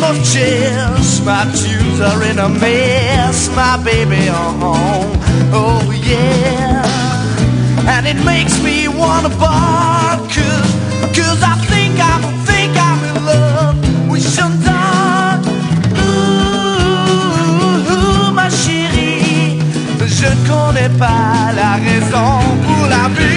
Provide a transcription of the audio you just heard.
of chairs, my tunes are in a mess, my baby on home, oh yeah. And it makes me wanna bark, cause I think I'm in love with Chantal. Ouh, ma chérie, je ne connais pas la raison pour la vie.